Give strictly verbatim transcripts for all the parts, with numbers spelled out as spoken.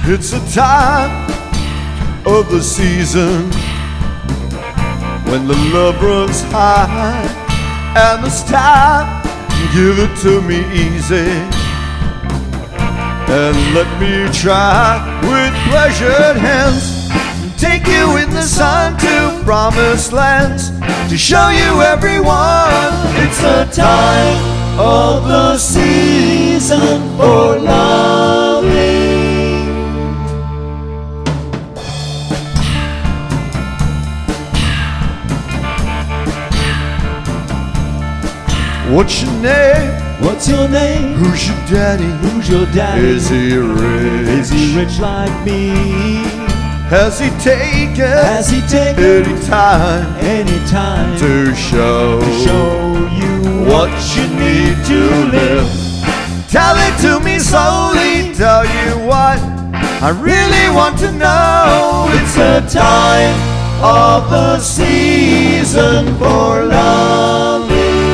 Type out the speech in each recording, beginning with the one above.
It's the time of the season when the love runs high, and it's time, give it to me easy, and let me try with pleasured hands, take you in the sun to promised lands, to show you everyone it's the time of the season for loving. What's your name? What's your name? Who's your daddy? Who's your daddy? Is he rich? Is he rich like me? Has he taken? Has he taken any time? Any time to show? To show you what you need to live? Tell it to me slowly. Tell you what I really want to know. It's the time of the season for loving.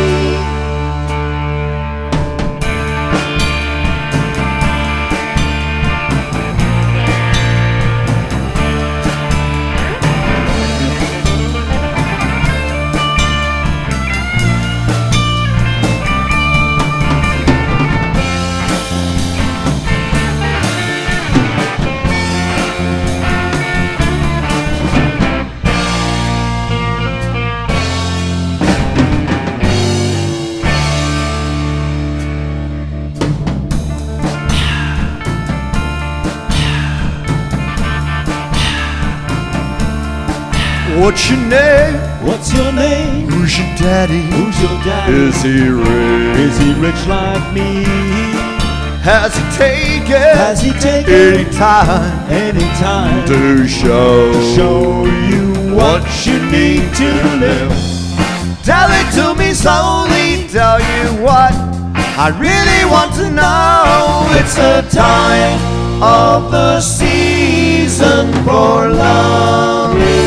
What's your name? What's your name? Who's your daddy? Who's your daddy? Is he rich? Is he rich like me? Has he taken? Has he taken any time? Any time to show? To show you what you need to live? Tell it to me slowly. Tell you what I really want to know. It's the time of the season for loving.